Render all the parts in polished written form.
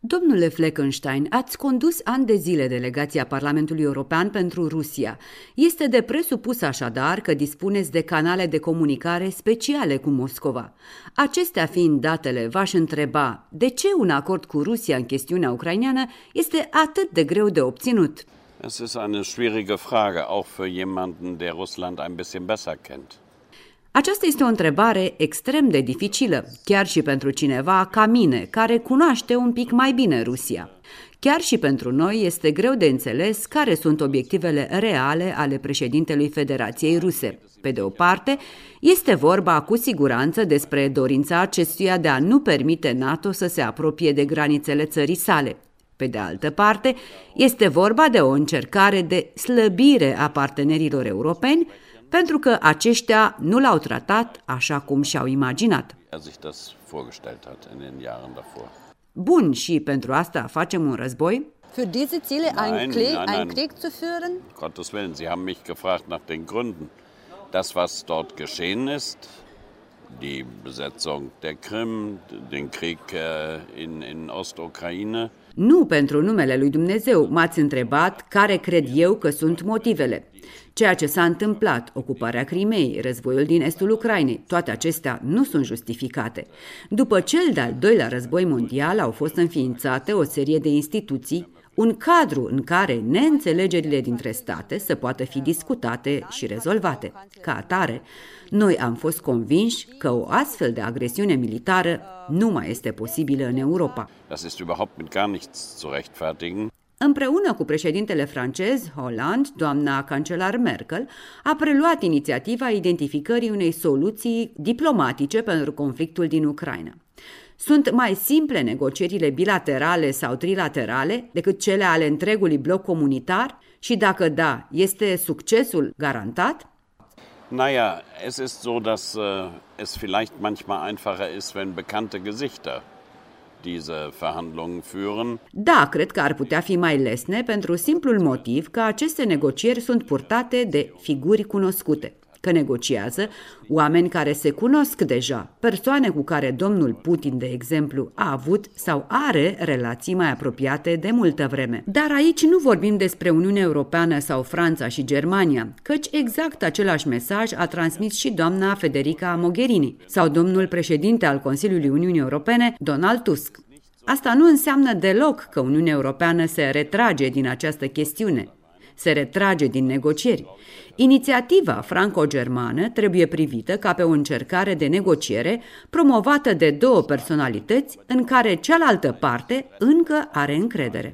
Domnule Fleckenstein, ați condus ani de zile delegația Parlamentului European pentru Rusia. Este de presupus așadar că dispuneți de canale de comunicare speciale cu Moscova. Acestea fiind datele, v-aș întreba de ce un acord cu Rusia în chestiunea ucraineană este atât de greu de obținut? Es ist eine schwierige Frage, auch für jemanden, der Russland ein bisschen besser kennt. Aceasta este o întrebare extrem de dificilă, chiar și pentru cineva ca mine, care cunoaște un pic mai bine Rusia. Chiar și pentru noi este greu de înțeles care sunt obiectivele reale ale președintelui Federației Ruse. Pe de o parte, este vorba cu siguranță despre dorința acestuia de a nu permite NATO să se apropie de granițele țării sale. Pe de altă parte, este vorba de o încercare de slăbire a partenerilor europeni, pentru că aceștia nu l-au tratat așa cum și-au imaginat. Bun, și pentru asta facem un război? Für diese Ziele einen Krieg zu führen? Gottes Willen, Sie haben mich gefragt nach den Gründen. Das, was dort geschehen ist, die Besetzung der Krim, den Krieg in Ostukraine. Nu pentru numele lui Dumnezeu, m-ați întrebat care cred eu că sunt motivele. Ceea ce s-a întâmplat, ocuparea Crimeei, războiul din estul Ucrainei, toate acestea nu sunt justificate. După cel de-al doilea război mondial au fost înființate o serie de instituții, un cadru în care neînțelegerile dintre state să poată fi discutate și rezolvate. Ca atare, noi am fost convinși că o astfel de agresiune militară nu mai este posibilă în Europa. Das ist überhaupt mit gar nichts zu rechtfertigen. Împreună cu președintele francez Hollande, doamna cancelar Merkel a preluat inițiativa identificării unei soluții diplomatice pentru conflictul din Ucraina. Sunt mai simple negocierile bilaterale sau trilaterale decât cele ale întregului bloc comunitar? Și dacă da, este succesul garantat? Naja, es ist so, dass es vielleicht manchmal einfacher ist, wenn bekannte Gesichter diese Verhandlungen führen. Da, cred că ar putea fi mai lesne pentru simplul motiv că aceste negocieri sunt purtate de figuri cunoscute, că negociază oameni care se cunosc deja, persoane cu care domnul Putin, de exemplu, a avut sau are relații mai apropiate de multă vreme. Dar aici nu vorbim despre Uniunea Europeană sau Franța și Germania, căci exact același mesaj a transmis și doamna Federica Mogherini sau domnul președinte al Consiliului Uniunii Europene, Donald Tusk. Asta nu înseamnă deloc că Uniunea Europeană se retrage din această chestiune, se retrage din negocieri. Inițiativa franco-germană trebuie privită ca pe o încercare de negociere promovată de două personalități în care cealaltă parte încă are încredere.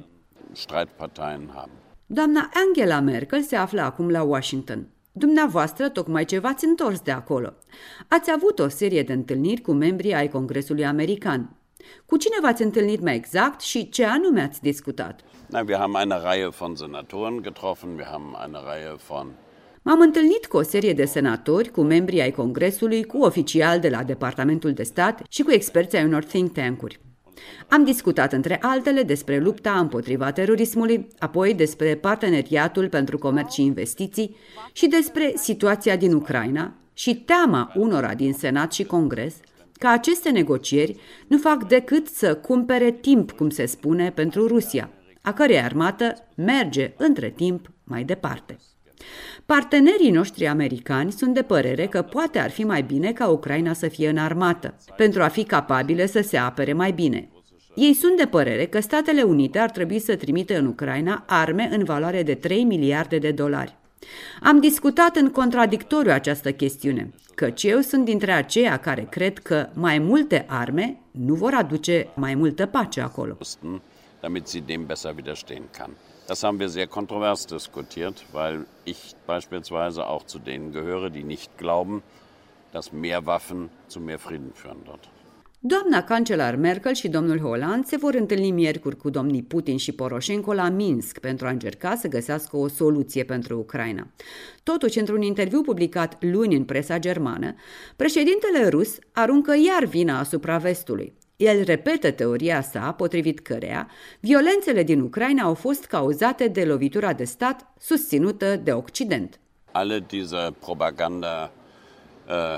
Doamna Angela Merkel se află acum la Washington. Dumneavoastră tocmai ce v-ați întors de acolo. Ați avut o serie de întâlniri cu membrii ai Congresului American. Cu cine v-ați întâlnit mai exact și ce anume ați discutat? Wir haben eine Reihe von Senatoren getroffen, wir haben eine Reihe von... M-am întâlnit cu o serie de senatori, cu membrii ai Congresului, cu oficiali de la Departamentul de Stat și cu experți ai unor think tank-uri. Am discutat între altele despre lupta împotriva terorismului, apoi despre parteneriatul pentru comerț și investiții și despre situația din Ucraina și teama unora din Senat și Congres că aceste negocieri nu fac decât să cumpere timp, cum se spune, pentru Rusia, a cărei armată merge între timp mai departe. Partenerii noștri americani sunt de părere că poate ar fi mai bine ca Ucraina să fie înarmată, pentru a fi capabile să se apere mai bine. Ei sunt de părere că Statele Unite ar trebui să trimită în Ucraina arme în valoare de 3 miliarde de dolari. Am discutat în contradictoriu această chestiune, căci eu sunt dintre aceia care cred că mai multe arme nu vor aduce mai multă pace acolo. Damit sie dem besser widerstehen kann. Das haben wir sehr kontrovers diskutiert, weil ich beispielsweise auch zu denen gehöre, die nicht glauben, dass mehr Waffen zu mehr Frieden führen dort. Doamna cancelar Merkel și domnul Hollande se vor întâlni miercuri cu domnii Putin și Poroșenko la Minsk pentru a încerca să găsească o soluție pentru Ucraina. Totuși, într-un interviu publicat luni în presa germană, președintele rus aruncă iar vina asupra vestului. El repetă teoria sa, potrivit căreia violențele din Ucraina au fost cauzate de lovitura de stat susținută de Occident. Alle diese Propaganda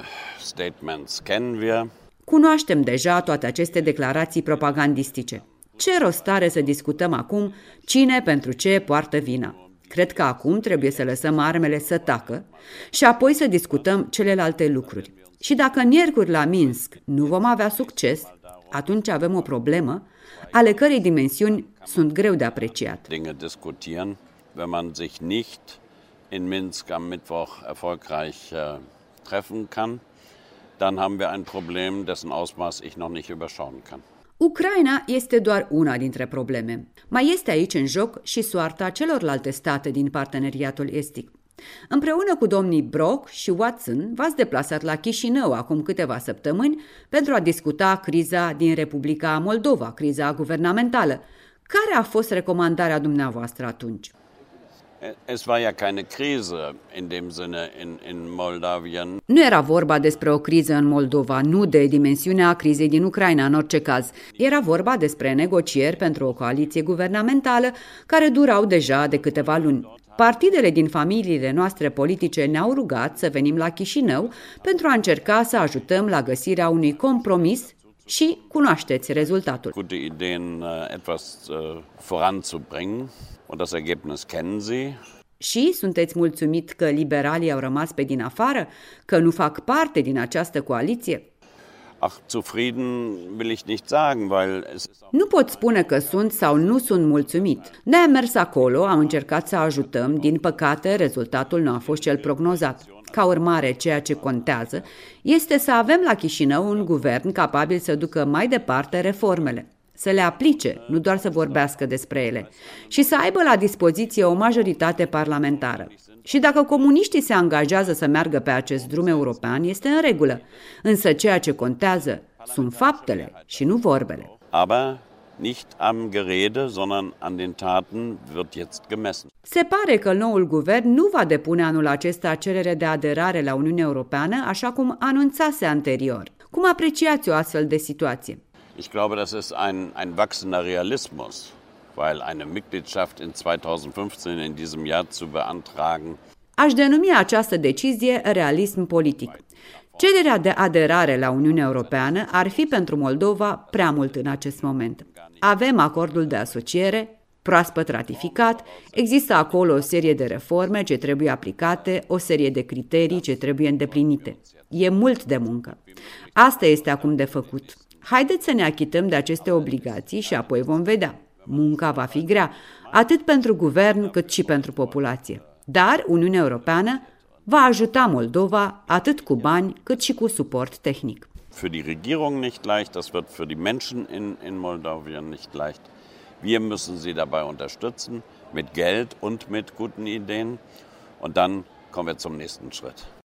statements kennen wir. Cunoaștem deja toate aceste declarații propagandistice. Ce rost are să discutăm acum cine pentru ce poartă vina? Cred că acum trebuie să lăsăm armele să tacă și apoi să discutăm celelalte lucruri. Și dacă miercuri la Minsk nu vom avea succes, atunci avem o problemă ale cărei dimensiuni sunt greu de apreciat. Dinge diskutieren, wenn man sich nicht in Minsk am Mittwoch erfolgreich treffen kann, dann haben wir ein Problem, dessen Ausmaß ich noch nicht überschauen kann. Ucraina este doar una dintre probleme. Mai este aici în joc și soarta celorlalte state din parteneriatul estic. Împreună cu domnii Brok și Watson v-ați deplasat la Chișinău acum câteva săptămâni pentru a discuta criza din Republica Moldova, criza guvernamentală. Care a fost recomandarea dumneavoastră atunci? Es war ja keine Krise in dem Sinne in Moldawien. Nu era vorba despre o criză în Moldova, nu de dimensiunea crizei din Ucraina în orice caz. Era vorba despre negocieri pentru o coaliție guvernamentală care durau deja de câteva luni. Partidele din familiile noastre politice ne-au rugat să venim la Chișinău pentru a încerca să ajutăm la găsirea unui compromis și cunoașteți rezultatul. Gute Ideen etwas voranzubringen und das Ergebnis kennen Sie. Și sunteți mulțumit că liberalii au rămas pe din afară, că nu fac parte din această coaliție? Ach, zufrieden will ich nicht sagen, weil es Nu pot spune că sunt sau nu sunt mulțumit. Ne-am mers acolo, am încercat să ajutăm, din păcate rezultatul nu a fost cel prognozat. Ca urmare, ceea ce contează este să avem la Chișinău un guvern capabil să ducă mai departe reformele, să le aplice, nu doar să vorbească despre ele, și să aibă la dispoziție o majoritate parlamentară. Și dacă comuniștii se angajează să meargă pe acest drum european, este în regulă. Însă ceea ce contează sunt faptele și nu vorbele. Aber nicht am Gerede, sondern an den Taten wird jetzt gemessen. Se pare că noul guvern nu va depune anul acesta cerere de aderare la Uniunea Europeană, așa cum anunțase anterior. Cum apreciați o astfel de situație? Ich glaube, das ist ein wachsender Realismus, weil eine Mitgliedschaft in 2015 in diesem Jahr zu beantragen. Aș denumi această decizie realism politic. Cererea de aderare la Uniunea Europeană ar fi pentru Moldova prea mult în acest moment. Avem acordul de asociere, proaspăt ratificat, există acolo o serie de reforme ce trebuie aplicate, o serie de criterii ce trebuie îndeplinite. E mult de muncă. Asta este acum de făcut. Haideți să ne achităm de aceste obligații și apoi vom vedea. Munca va fi grea, atât pentru guvern cât și pentru populație. Dar Uniunea Europeană va ajuta Moldova atât cu bani cât și cu suport tehnic. Für die Regierung nicht leicht, das wird für die Menschen in Moldawien nicht leicht. Wir müssen sie dabei unterstützen, mit Geld und mit guten Ideen. Und dann kommen wir zum nächsten Schritt.